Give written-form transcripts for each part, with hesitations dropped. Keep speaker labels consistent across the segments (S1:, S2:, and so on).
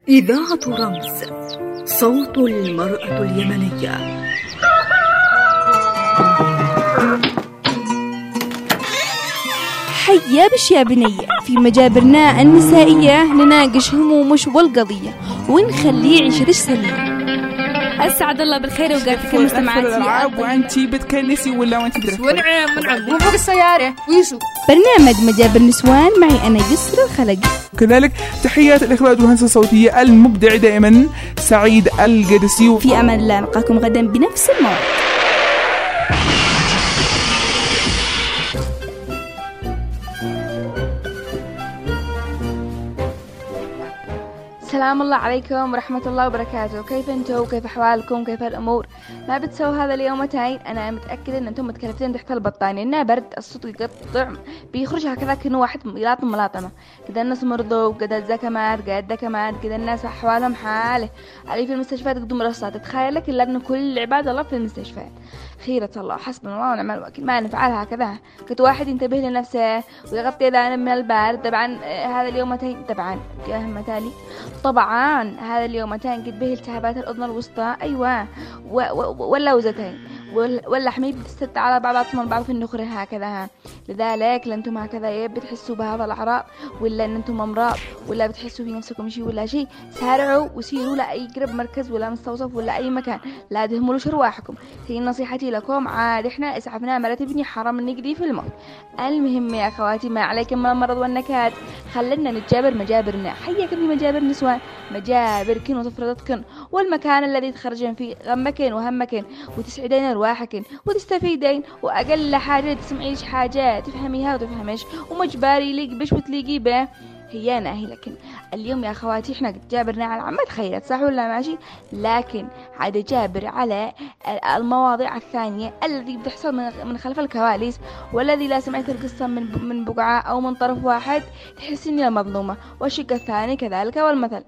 S1: إذاعة رمز، صوت المرأة اليمنية.
S2: حيا بش يا بنية، في مجابرنا النسائية نناقش همومش والقضية ونخليه يعيش رش سليم. أسعد الله بالخير وقاتك المستمعات.
S3: وأنتي بتكنسي ولا وأنتي بترفضي؟
S4: ونعم وفوق السيارة ويسو.
S2: برنامج مجابر نسوان معي أنا يسرا الخلقي.
S3: كذلك تحيات الإخراج والهندسة الصوتية المبدع دائما سعيد القدسي.
S2: في أمان الله، نلقاكم غدا بنفس الموعد.
S4: السلام الله عليكم ورحمة الله وبركاته. كيف انتم؟ كيف أحوالكم؟ كيف الأمور؟ ما بتسوي هذا اليومتين؟ أنا متأكدة أن أنتم متكلفتين تحت البطانية، إنها برد، الصوت يقطع، بيخرج هكذا كأنه واحد يلاطم ملاطمة كذا. الناس مرضوا، قد الزكمات، قد دكمات كذا، الناس أحوالهم حاله علي في المستشفيات قدوم رصات. تخيل لك إلا أن كل عباد الله في المستشفيات. خيرة الله، حسبنا الله ونعم الوكيل. ما نفعل هكذا، كنت واحد ينتبه لنفسه ويغطي ذانه من البارد. طبعا هذا اليومتين طبعا كهم تالي، طبعا هذا اليومتين قد به التهابات الأذن الوسطى، أيوة، واللوزتين واللحمية بتستد على بعضها البعض في النخرة هكذا. لذلك لأنتم هكذا بتحسوا بهذا الأعراض، ولا أن أنتم أمراض، ولا بتحسوا في نفسكم شيء ولا شيء، سارعوا وسيروا لأي قرب مركز ولا مستوصف ولا أي مكان، لا تهملوا أرواحكم. هي نصيحتي لكم. عاد إحنا إسعفنا مرتبني حرام نقضي في الموت. المهم يا أخواتي، ما عليكم من المرض والنكات، خلنا نتجابر مجابرنا. حياكم في مجابر نسوان، مجابركن وتفرضتكن، والمكان الذي تخرجن فيه غمكن وهمكن، وتسعدين أرواحكن وتستفيدين، وأقل حاجة تسمعيش حاجة تفهميها وتفهميش، ومجباري ليك بش وتليقي به هي ناهي. لكن اليوم يا أخواتي إحنا قد جابرنا على عمد خيرت، صح ولا ماشي؟ لكن عاد جابر على المواضيع الثانية التي بتحصل من خلف الكواليس، والذي لا سمعت القصة من بقعة أو من طرف واحد تحس إني مظلومة، والشق الثاني كذلك. والمثل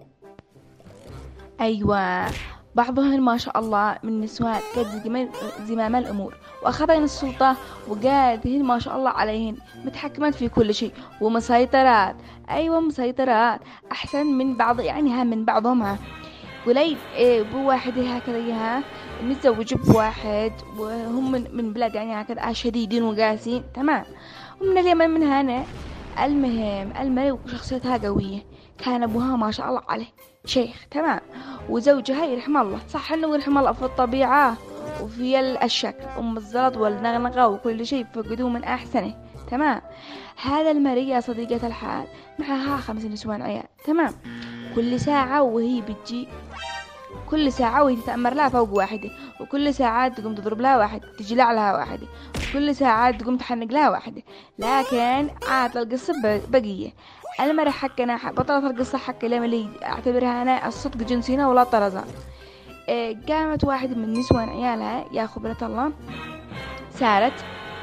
S4: أيوة، بعضهن ما شاء الله من نسوان قد زمام الأمور وأخذن السلطة، وقادهن ما شاء الله عليهن متحكمات في كل شيء ومسيطرات. أيوة مسيطرات أحسن من بعض، يعني ها من بعضهم. قليل بواحد هكذا متزوج بواحد وهم من بلاد يعني هكذا شديدين وقاسين، تمام، ومن اليمن من هنا. المهم المرأة شخصيتها قوية، كان أبوها ما شاء الله عليه شيخ، تمام، وزوجها يرحم الله، صح انه يرحم الله في الطبيعة وفي الشكل، الزلط والنغنغة وكل شيء فقدوه من أحسنه، تمام. هذا المرية صديقة الحال معها 5 نسوان عيال، تمام. كل ساعة وهي بتجي، كل ساعة وهي تتأمر لها فوق واحدة، وكل ساعة تقوم تضرب لها واحد، تجلع لها واحدة، وكل ساعة تقوم تحنق لها واحدة. لكن عاد القصة بقية. المرة حقنا بطلت القصة حق اللي أعتبرها أنا الصدق جنسينا ولا طرزان. قامت واحد من نسوان عيالها يا خبرة الله سارت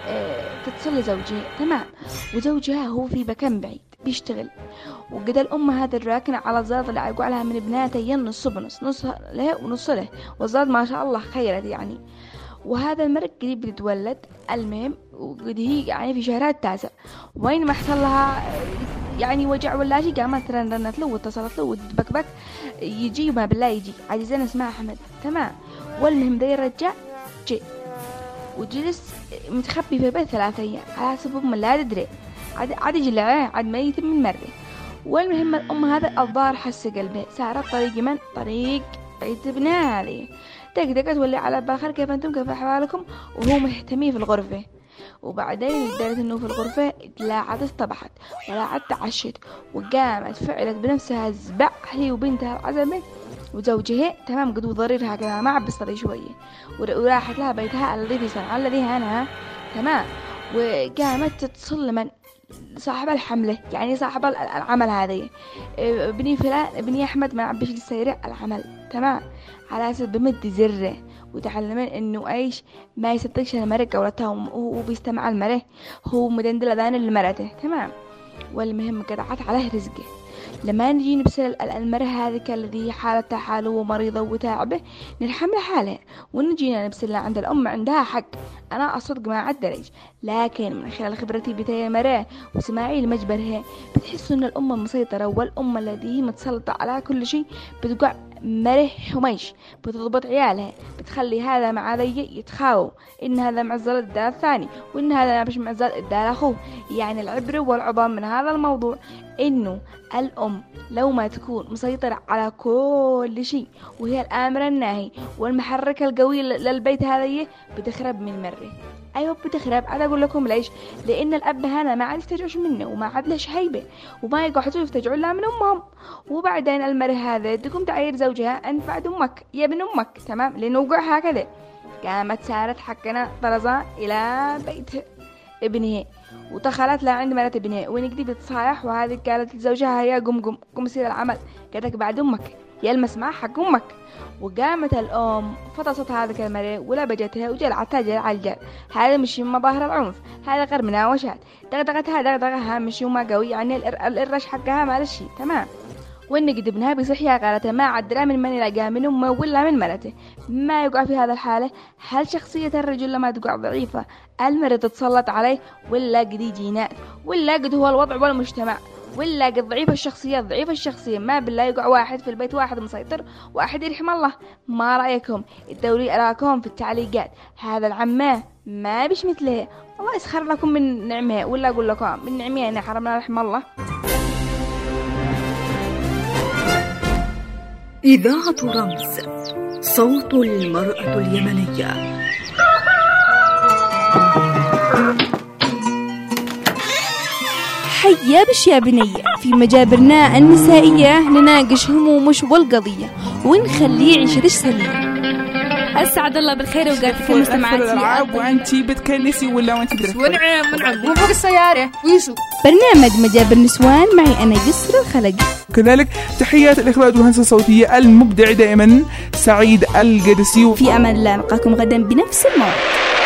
S4: تتصل لزوجها، تمام، وزوجها هو في مكان بعيد بيشتغل، وقد الأم هذا الراكنة على الزلط اللي أقول عليها من ابناتين نص بنص، نص له ونص له، والزلط ما شاء الله خيرت يعني. وهذا المرق قريب بتتولد، المهم وقد هي يعني في شهرها التاسع، وين ما حصل لها يعني وجع ولا شيء قامت رنت له واتصلت له وتبكبك يجي، وما بالله يجي عزيزنا اسمها أحمد، تمام. والمهم ذي الرجال جي وجلس متخبي في البيت 3 أيام على سبب من لا تدري، عاد يجلعه، عاد ميت من مرة. والمهم الأم هذا الظاهر حس قلبه، سارت طريق من طريق بيت ابنها هذه، دقدقت تولي على باخر كيف أنتم كيف أحوالكم، وهو مهتمي في الغرفة. وبعدين قدرت انه في الغرفة لا عاد اصطبحت ولا عاد تعشت، وقامت فعلت بنفسها زبع هي وبنتها العزبة وزوجها، تمام، قد ضريرها كذا ما عبصري شوية، وراحت لها بيتها الذي في صنعاء الذي هنا، تمام. وقامت تتصل من صاحب الحملة، يعني صاحب العمل هذه، ابني فلان، ابني أحمد ما عبش للسيرة العمل، تمام، على أساس بمد زره وتعلمين انه ايش ما يصدقش المرة قولتها، وبيستمع المرة، هو مدندل اذان لمرته، تمام. والمهم قطعت عليه رزقه، لما نجي نبسل المرأة هذه الذي حالتها حاله ومريضة وتعبة نرحم حالها، ونجينا نبسلها عند الأم عندها حق. أنا أصدق ما عدلج، لكن من خلال خبرتي بتاعي مراه وسماعي لمجبرها بتحس إن الأم مسيطرة، والأم الذي متسلطة على كل شيء بتقع مره حميش، بتضبط عيالها، بتخلي هذا مع ذي يتخاوم إن هذا معزل الدار الثاني، وإن هذا مش معزل الدار أخوه. يعني العبرة والعظام من هذا الموضوع إنه الأم لو ما تكون مسيطرة على كل شيء وهي الآمرة الناهي والمحرك القوي للبيت هذا بتخرب من مرة. أيوة بتخرب. أنا أقول لكم ليش؟ لأن الأب هنا ما عاد يفتجعش منه وما عاد لهش هيبة وما يقعدوا يفتجعوا إلا من أمهم. وبعدين المرة هذا تقوم تعير زوجها أنت بعد أمك يا ابن أمك، تمام؟ لأنه وقع هكذا. قامت سارت حقنا طرزان إلى بيت ابنها ودخلت لا عند مرات ابنها ونقدي بتصايح، وهذه قالت لزوجها يا قم سير العمل قالت بعد أمك يا المسمع حق أمك. وقامت الأم فطست هذه المرأة ولبجتها وجلعتها جلع الجل. هذا مش مظاهر العنف، هذا قرب مناوشات. دغدغها مش يوم قوي، يعني القرش حقها مالشي، تمام؟ والنقد ابنها بصحيها قالت ما عدلا من يلاقيها من أمه ولا من مرته. ما يقع في هذا الحالة؟ هل شخصية الرجل لما تقع ضعيفة المرأة تتسلط عليه، ولا قد جينات، ولا قد هو الوضع والمجتمع، ولا قد ضعيف الشخصية؟ ما بالله يقع واحد في البيت، واحد مسيطر واحد يرحم الله. ما رأيكم؟ الدوري أراكم في التعليقات. هذا العمة ما بيش مثله، الله يسخر لكم من نعمه، ولا أقول لكم من نعمه أن حرمنا رحم الله.
S1: إذاعة رمز، صوت المرأة اليمنية.
S2: حيا بش يا بنية، في مجابرنا النسائية نناقش همومش والقضية ونخليه يعيش رش سليم. أسعد الله بالخير وقاتك المستمعات.
S3: وأنتي بتكنسي ولا وأنتي بتركضي؟
S5: ونعم وفوق السيارة ويسو.
S2: برنامج مجابر نسوان معي أنا يسر الخلق.
S3: كذلك تحيات الإخراج والهندسة الصوتية المبدع دائما سعيد القدسي.
S2: في أمان الله، نلقاكم غدا بنفس الموعد.